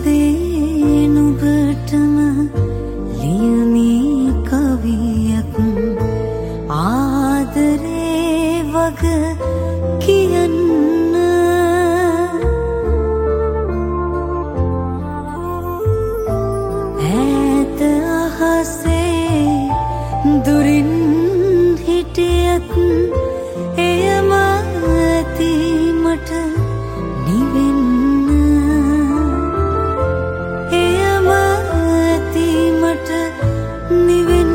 සදේ නුඹටම ලියමි කවියක් ආදරේ වග කියන්න ඈත අහසේ දුරින් හිටියත් එයම ඇති මට නිවෙන්න එයම ඇති මට නිවෙන්න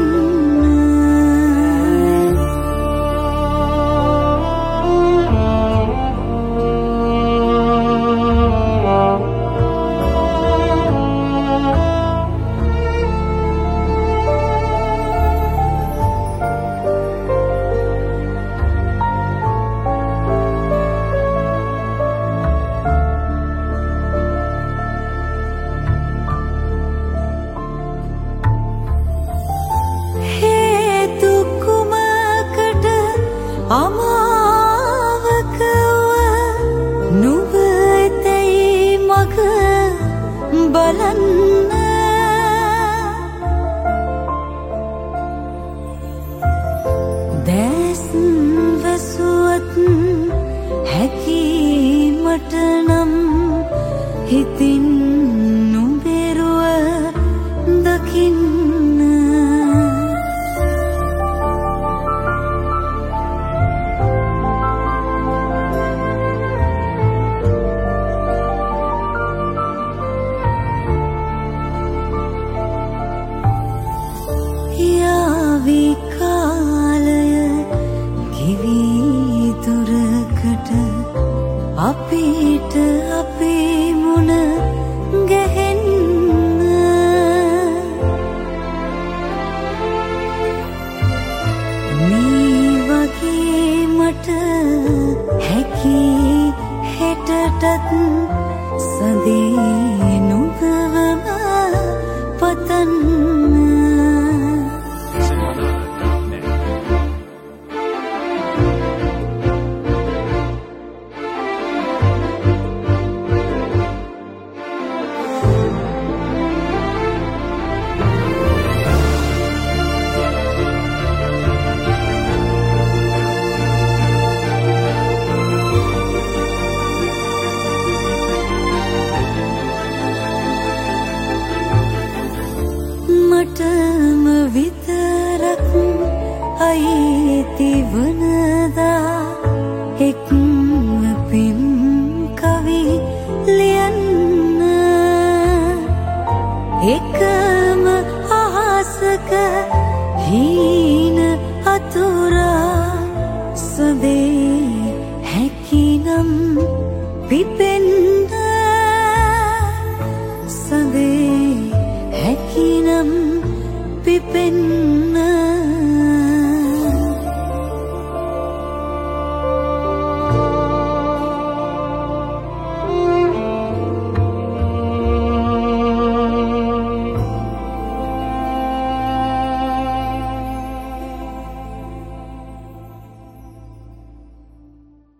අමාවක නුඹ එතැයි මග බලන්න දැස් වැසුවත් හැකීමට නම් හිතින් නුඹෙරුව දකින්න විකාලය ගිවී දුරකට අපිට අපේ මුණ ගැහෙන්න මේ වගේ මට හැකි හෙටටත් සදේ නුඹවම පතන්න මටම විතරක් අයිති වනදා එක්ම පින් කවි ලියන්න එකම අහසක හීන අතුරා සදේ හැකිනම් පිපෙන්න සදේ හැකිනම් පිපෙන්න